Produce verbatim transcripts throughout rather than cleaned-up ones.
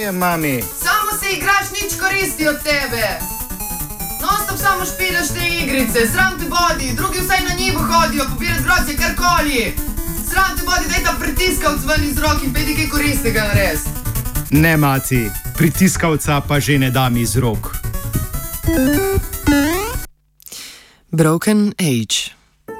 čujem, mami. Samo se igraš, nič koristi od tebe. Non-stop samo špilaš te igrice, sram te bodi, drugi vsaj na njivo hodijo, pobirat grozdje, karkoli. Sram te bodi, daj ta pritiskavc ven iz rok in pedi kaj koristega nares. Ne, maci, pritiskavca pa že ne dam iz rok. Broken Age.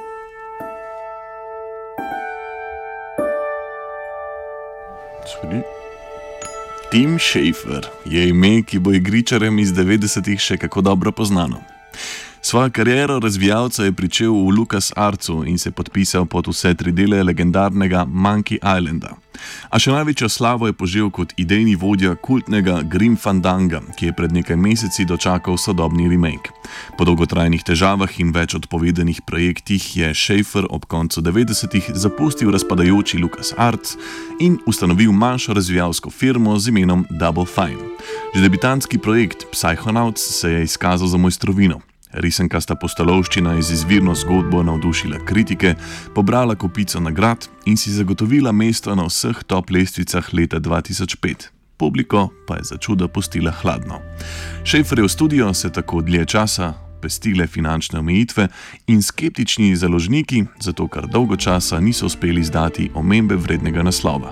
Tim Schafer je ime, ki bo igričarjem iz devetdesetih še kako dobro poznano. Svojo kariero razvijalca je pričel v LucasArtsu in se podpisal pod vse tri dele legendarnega Monkey Islanda. A še največjo slavo je požel kot idejni vodja kultnega Grim Fandanga, ki je pred nekaj meseci dočakal sodobni remake. Po dolgotrajnih težavah in več odpovedanih projektih je Schafer ob koncu devetdesetih zapustil razpadajoči LucasArts in ustanovil manjšo razvijalsko firmo z imenom Double Fine. Že debitantski projekt Psychonauts se je izkazal za mojstrovino. Risankasta postolovščina je z izvirno zgodbo navdušila kritike, pobrala kopico nagrad in si zagotovila mesto na vseh top lestvicah leta dva tisoč pet. Publiko pa je za čudo pustila hladno. Schaferjev studio se tako dlje časa pestile finančne omejitve in skeptični založniki, zato kar dolgo časa niso uspeli izdati omembe vrednega naslova.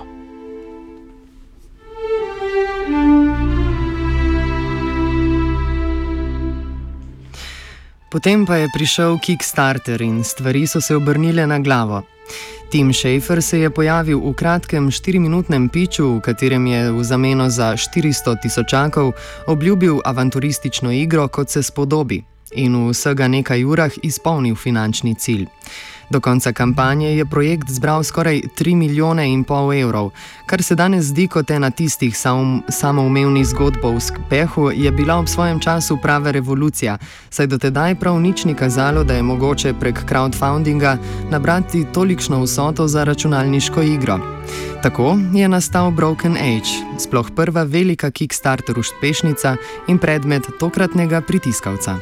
Potem pa je prišel Kickstarter in stvari so se obrnile na glavo. Tim Schafer se je pojavil v kratkem štiriminutnem piču, v katerem je v zameno za štiristo tisočakov obljubil avanturistično igro, kot se spodobi, in v vsega nekaj urah izpolnil finančni cilj. Do konca kampanje je projekt zbral skoraj tri milijone in pol evrov. Kar se danes zdi kot ena tistih sam, samoumevnih zgodb o uspehu, je bila ob svojem času prava revolucija, saj do tedaj prav nič ni kazalo, da je mogoče prek crowdfundinga nabrati tolikšno vsoto za računalniško igro. Tako je nastal Broken Age, sploh prva velika Kickstarter uspešnica in predmet tokratnega pritiskavca.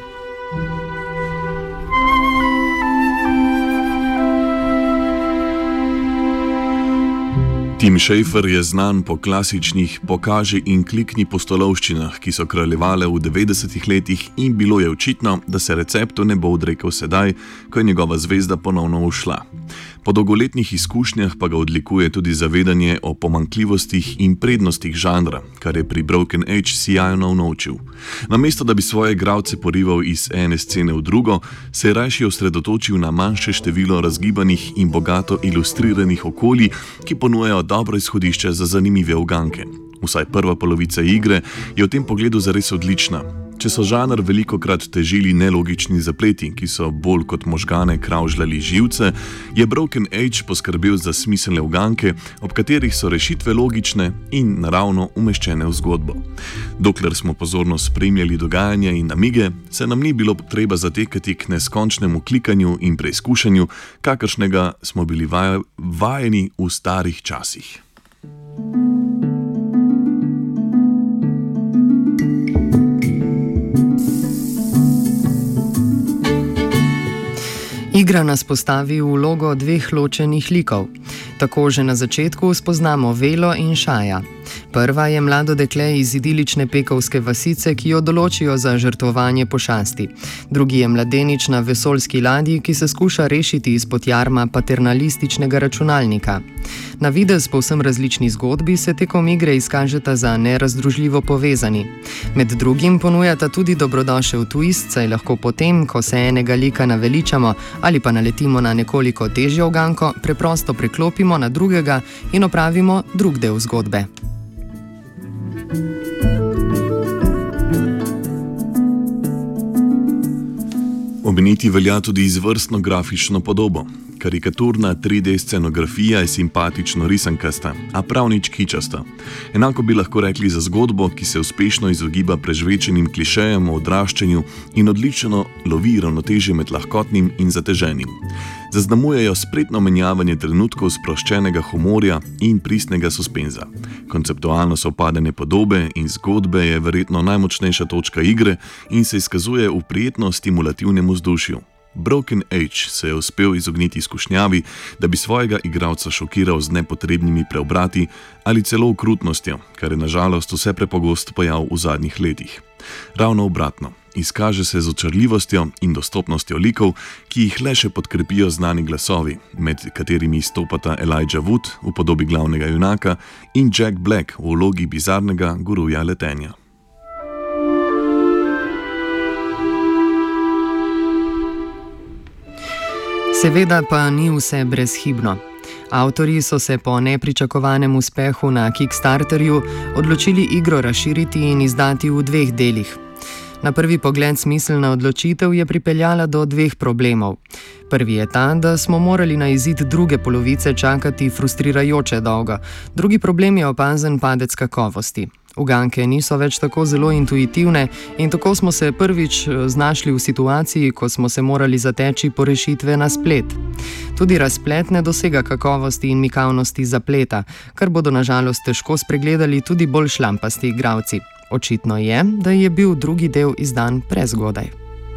Tim Schafer je znan po klasičnih pokaži in klikni postolovščinah, ki so kraljevale v devetdesetih letih, in bilo je očitno, da se receptu ne bo odrekel sedaj, ko je njegova zvezda ponovno ušla. Po dolgoletnih izkušnjah pa ga odlikuje tudi zavedanje o pomanjkljivostih in prednostih žanra, kar je pri Broken Age sijajno unovčil. Namesto da bi svoje igralce porival iz ene scene v drugo, se je rajši osredotočil na manjše število razgibanih in bogato ilustriranih okolij, ki ponujajo dobro izhodišče za zanimive uganke. Vsaj prva polovica igre je v tem pogledu zares odlična. Če so žanr velikokrat težili nelogični zapleti, ki so bolj kot možgane kravžljali živce, je Broken Age poskrbel za smiselne uganke, ob katerih so rešitve logične in naravno umeščene v zgodbo. Dokler smo pozorno spremljali dogajanja in namige, se nam ni bilo treba zatekati k neskončnemu klikanju in preizkušanju, kakršnega smo bili vaj- vajeni v starih časih. Igra nas postavi v vlogo dveh ločenih likov. Tako že na začetku spoznamo Velo in Šaja. Prva je mlado dekle iz idilične pekovske vasice, ki jo določijo za žrtvovanje pošasti. Drugi je mladenič na vesoljski ladji, ki se skuša rešiti izpod jarma paternalističnega računalnika. Na videz povsem različni zgodbi se tekom igre izkažeta za nerazdružljivo povezani. Med drugim ponujata tudi dobrodošel twist, saj lahko potem, ko se enega lika naveličamo ali pa naletimo na nekoliko težjo uganko, preprosto preklopimo na drugega in opravimo drug del zgodbe. Omeniti velja tudi izvrstno grafično podobo. Karikaturna tri D scenografija je simpatično risankasta, a prav nič kičasta. Enako bi lahko rekli za zgodbo, ki se uspešno izogiba prežvečenim klišejem o odraščanju in odlično lovi ravnotežje med lahkotnim in zateženim. Zaznamujejo spretno menjavanje trenutkov sproščenega humorja in pristnega suspenza. Konceptualno sovpadanje podobe in zgodbe je verjetno najmočnejša točka igre in se izkazuje v prijetno stimulativnem vzdušju. Broken Age se je uspel izogniti izkušnjavi, da bi svojega igralca šokiral z nepotrebnimi preobrati ali celo okrutnostjo, kar je nažalost vse prepogost pojav v zadnjih letih. Ravno obratno, izkaže se z očarljivostjo in dostopnostjo likov, ki jih le še podkrepijo znani glasovi, med katerimi izstopata Elijah Wood v podobi glavnega junaka in Jack Black v vlogi bizarnega guruja letenja. Seveda pa ni vse brezhibno. Avtorji so se po nepričakovanem uspehu na Kickstarterju odločili igro razširiti in izdati v dveh delih. Na prvi pogled smiselna odločitev je pripeljala do dveh problemov. Prvi je ta, da smo morali na izid druge polovice čakati frustrirajoče dolgo. Drugi problem je opazen padec kakovosti. Uganke niso več tako zelo intuitivne in tako smo se prvič znašli v situaciji, ko smo se morali zateči po rešitve na splet. Tudi razplet ne dosega kakovosti in mikavnosti zapleta, kar bodo nažalost težko spregledali tudi bolj šlampasti igralci. Očitno je, da je bil drugi del izdan prezgodaj.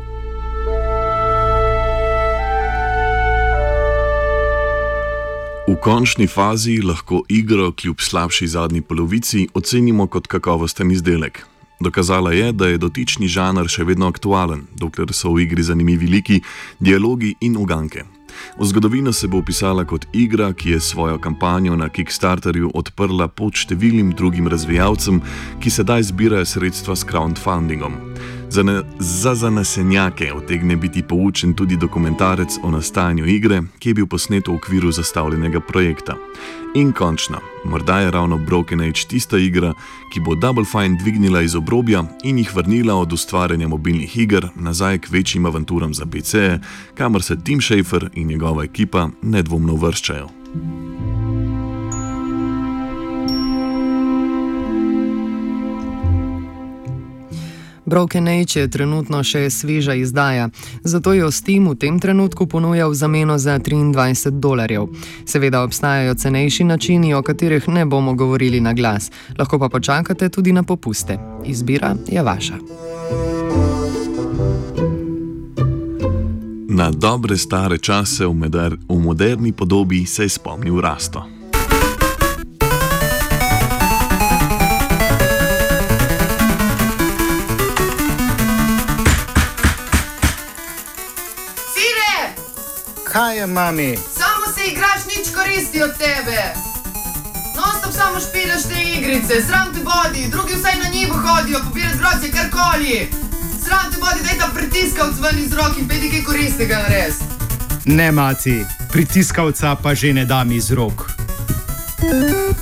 V končni fazi lahko igro kljub slabši zadnji polovici ocenimo kot kakovosten izdelek. Dokazala je, da je dotični žanr še vedno aktualen, dokler so v igri zanimivi liki, dialogi in uganke. V zgodovino se bo vpisala kot igra, ki je svojo kampanjo na Kickstarterju odprla pod številnim drugim razvijalcem, ki sedaj zbirajo sredstva s crowdfundingom. Za, ne, za zanesenjake utegne biti poučen tudi dokumentarec o nastajanju igre, ki je bil posnet v okviru zastavljenega projekta. In končno, morda je ravno Broken Age tista igra, ki bo Double Fine dvignila iz obrobja in jih vrnila od ustvarjanja mobilnih iger nazaj k večjim avanturam za P C-je, kamor se Tim Schafer in njegova ekipa nedvomno uvrščajo. Broken Age je trenutno še sveža izdaja, zato jo Steam v tem trenutku ponuja v zameno za triindvajset dolarjev. Seveda obstajajo cenejši načini, o katerih ne bomo govorili na glas, lahko pa počakate tudi na popuste. Izbira je vaša. Na dobre stare čase v, moder, v moderni podobi se je spomnil Rasto. Kaj je, mami? Samo se igraš, nič koristi od tebe. Non-stop samo špilaš te igrice, sram te bodi, drugi vsaj na njivo hodijo, pobirat grozdje, karkoli. Sram te bodi, daj ta pritiskavc ven iz rok in pejdi kaj koristnega narediti. Ne, mati, pritiskavca pa že ne dam iz rok.